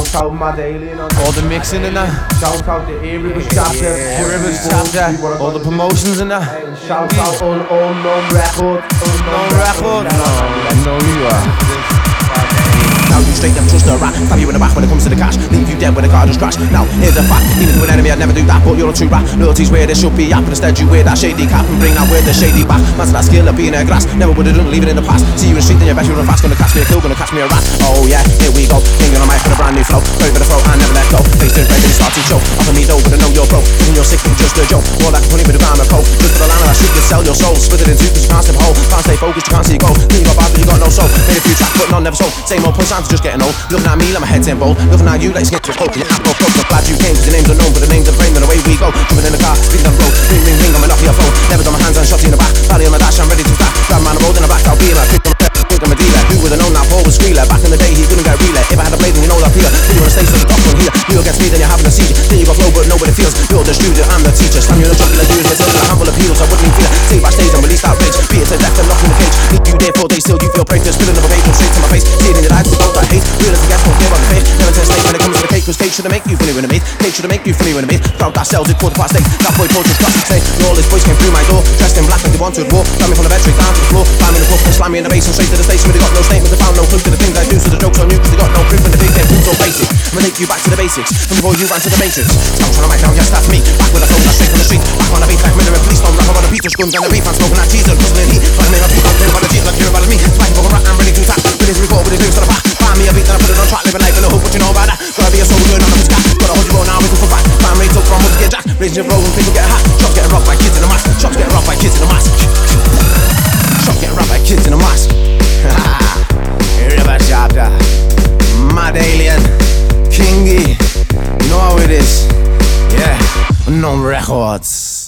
Shout out Mad Alien on all the mixing and that. Shout out the Erebus chapter. Erebus chapter. All the promotions and that. Shout out Unknown Records. Unknown Records. I know you are. Now you straight them trust the rat. Stab you in the back when it comes to the cash. Leave you dead when the car just crash. Now here's a fact. Even to an enemy I'd never do that, but you're a true rat. Loyalty's where there should be at, but instead you wear that shady cap and bring that word the shady back. Man's that skill of being a grass. Never would've done, leave it in the past. See you in the street, then you bet you run fast. Gonna catch me a kill, gonna catch me a rat. Oh yeah, here we go. King on the mic with a brand new flow. Throw for the throat, I never let go. Face turns red and start to show. Offer me dough, but I know you're broke. And you're sick, just a joke. More like honey with a gram of coke. Just for the land, I should just sell your soul. Split it in two, cause you can't stay whole. Can't stay focused, you can't see your goal. Think you got bad, but you got no soul. Made a few tracks, but none never sold. Same old punchlines, just getting old. Looking at me like my head's in bold. Looking at you like skin to coke. You're not broke, I'm glad you came, cause your name's unknown, but the name's a brain, and away we go. Jumping in the car, speeding down the road. Ring, ring, ring, I'm an off your phone. Never got my hands on shots in the back. Body on my dash, I'm ready to start. Grab man, I'm rolling the back, I'll be like, pick on the step, think I'm a dealer. Who would've known that Paul was squealer? Back in the day, he couldn't get relay. If I had a blade, then you know that here. Put you on a stage, so the top one here. You against me, then you're having a seizure. Then you got flow, but nobody feels. You're the student, I'm the teacher. Slam you in the jungle, like you is a handful of heels. I wouldn't even feel it. Stay backstage and release that rage. Be it to left and locked in the cage. Leave you there 4 days, still you feel brave. Just spilling another bacon straight to my face. See it in your eyes, without that hate. Real as the gas, don't care about the fate. Never test snake when it comes to the cake, cause cake should've make you funny when it made. Cake should've make you funny when it made. Crowd that sells it, 8:15. That boy Paul just crossed his face. All his boys came through my door, dressed in black like they wanted war. Got me from the bed straight down to the floor. Climb in the pub and slam me in the bass and straight to the station. But they got no statement, they found no clue to the things I do. So the joke's on you, cause they got no proof and the big game proves so basic. I'm gonna take you back to the basics, from before you ran to the matrix. Sounds on the mic now, yes that's me. Back with a flow, that's straight from the street. Back on the beat like Miller and Police. Don't rap about the pizza scrums and the beef. I'm smoking that cheese and hustling heat. Find me a beat, I'm clear about the G, like you're about me. Smack for a rat, I'm ready to tap. With his report, with his lyrics on the back. Find me a beat, then I put it on track. Living life in the hood, what you know about that? Gotta be a soul good on the sky. Gotta hold you roll now, we can for back. Find rates up from us to get jacked. Raising your roll and people get a hat. Shots getting rocked by kids in a mask. Shots getting rocked by kids in a mask. Shots getting rocked by kids in a mask. River chapter, Mad Alien, Kingy, you know how it is. Yeah, Unknown Records.